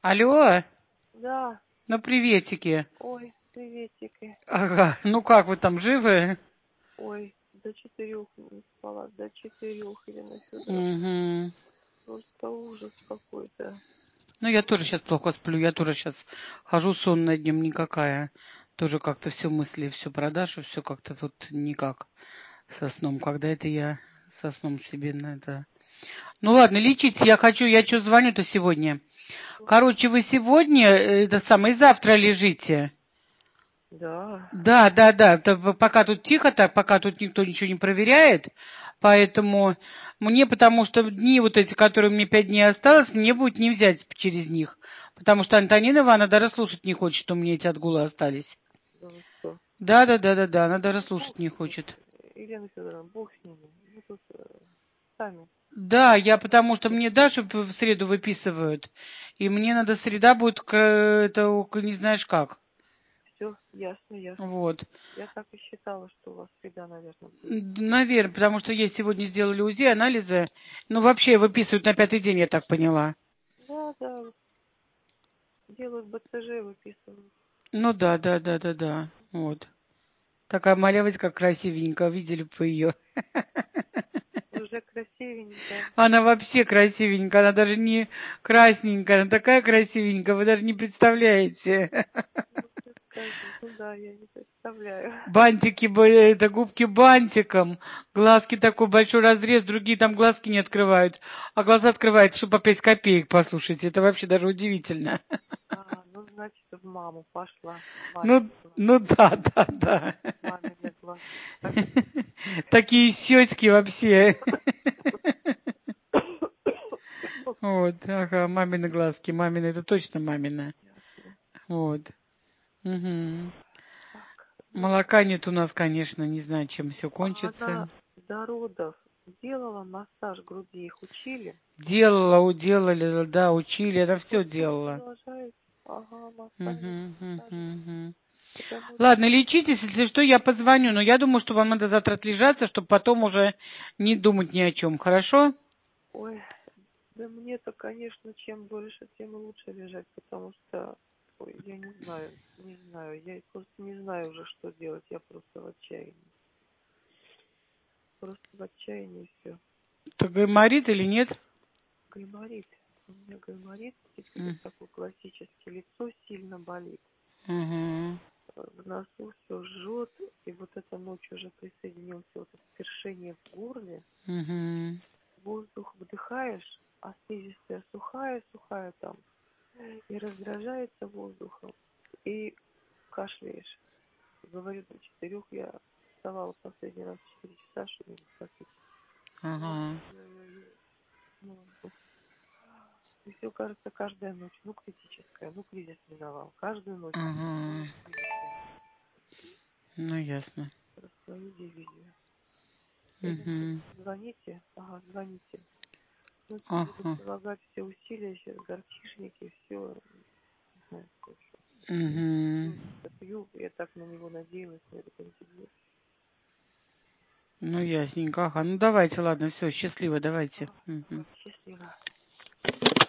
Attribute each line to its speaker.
Speaker 1: Алло,
Speaker 2: Да,
Speaker 1: ну приветики.
Speaker 2: ой, приветики.
Speaker 1: Ага, ну как вы там, живы?
Speaker 2: Ой, до 4 не спала, до 4, Елена Федоровна.
Speaker 1: Угу.
Speaker 2: Просто ужас какой-то.
Speaker 1: Ну я тоже сейчас плохо сплю, я тоже сейчас хожу сонная днем никакая. Тоже как-то все мысли, все продажи, все как-то тут никак со сном. Когда это я со сном себе на это... Ну ладно, лечить я хочу, я что звоню-то сегодня? Короче, вы сегодня, это самое, и завтра лежите.
Speaker 2: Да.
Speaker 1: Да. Пока тут тихо так, пока тут никто ничего не проверяет. Поэтому мне, потому что дни вот эти, которые мне 5 дней осталось, мне будет не взять через них. Потому что Антонина Ивановна даже слушать не хочет, что мне эти отгулы остались.
Speaker 2: Да вы что?
Speaker 1: Да, она даже
Speaker 2: Ну,
Speaker 1: слушать
Speaker 2: бог
Speaker 1: не
Speaker 2: с ними.
Speaker 1: хочет.
Speaker 2: Елена Федоровна, бог с ними. Мы тут сами.
Speaker 1: Да, я потому что мне Дашу в среду выписывают. И мне надо среда будет, это не знаешь как.
Speaker 2: Все, ясно, ясно.
Speaker 1: Вот.
Speaker 2: Я так и считала, что у вас среда, наверное, будет.
Speaker 1: Наверное, потому что ей сегодня сделали УЗИ, анализы. Ну, вообще выписывают на 5-й день, я так поняла.
Speaker 2: Да. Делают БЦЖ, выписывают.
Speaker 1: Ну да. Вот. Такая малявочка красивенькая, видели бы ее.
Speaker 2: Уже красивенькая.
Speaker 1: Она вообще красивенькая, она даже не красненькая, она такая красивенькая, вы даже не представляете.
Speaker 2: Ну, ты скажи. Ну да, я не представляю.
Speaker 1: Бантики были, это губки бантиком, глазки такой большой разрез, другие там глазки не открывают, а глаза открывают, что по 5 копеек, послушайте, это вообще даже удивительно.
Speaker 2: Ну, значит, в маму пошла.
Speaker 1: Ну,
Speaker 2: Мамины
Speaker 1: ну
Speaker 2: глазки.
Speaker 1: да.
Speaker 2: Мамины глазки.
Speaker 1: Такие щечки вообще. Вот, ага, мамины глазки, мамины, это точно мамина.
Speaker 2: Ясно.
Speaker 1: Вот. Угу.
Speaker 2: Так, ну,
Speaker 1: Молока нет у нас, конечно, не знаю, чем все
Speaker 2: а она
Speaker 1: кончится.
Speaker 2: до родов делала массаж груди, их учили?
Speaker 1: Делала, уделали, да, учили, она
Speaker 2: До
Speaker 1: все
Speaker 2: сих пор
Speaker 1: делала.
Speaker 2: продолжает. Ага, массажик, массажик.
Speaker 1: Угу.
Speaker 2: Потому
Speaker 1: Ладно,
Speaker 2: что,
Speaker 1: лечитесь, если что, я позвоню, но я думаю, что вам надо завтра отлежаться, чтобы потом уже не думать ни о чем, хорошо?
Speaker 2: ой, да мне-то, конечно, чем больше, тем лучше лежать, потому что, ой, я не знаю, я просто не знаю уже, что делать, я просто в отчаянии. Просто в отчаянии все.
Speaker 1: Так гайморит или нет?
Speaker 2: Гайморит. У меня гайморит,
Speaker 1: М,
Speaker 2: такой классический, лицо сильно болит.
Speaker 1: Угу.
Speaker 2: В носу все жжет, и вот эта ночь уже присоединился вот это першение в горле.
Speaker 1: Угу.
Speaker 2: Воздух вдыхаешь, а слизистая сухая там, и раздражается воздухом, и кашляешь. Говорю, до 4 я вставала последний раз в 4 часа, чтобы не попить.
Speaker 1: Ага.
Speaker 2: Ой-ой-ой. Ну, и все кажется каждая ночь, ну, критическая, ну, кризис миновал. Каждую ночь
Speaker 1: Ага.
Speaker 2: кризис миновал.
Speaker 1: Ну, ясно.
Speaker 2: Про свою дивизию. Елена
Speaker 1: Угу.
Speaker 2: Федоровна, звоните, ага, звоните. Ну, буду
Speaker 1: Ага.
Speaker 2: прилагать все усилия, сейчас горчишники, все, не знаю, что.
Speaker 1: Угу.
Speaker 2: Пью, я так на него надеялась, на этот антибиотик.
Speaker 1: Ну, ясненько. Ага. Ну, давайте, ладно, все, счастливо, давайте.
Speaker 2: Ага,
Speaker 1: Мгм.
Speaker 2: счастливо.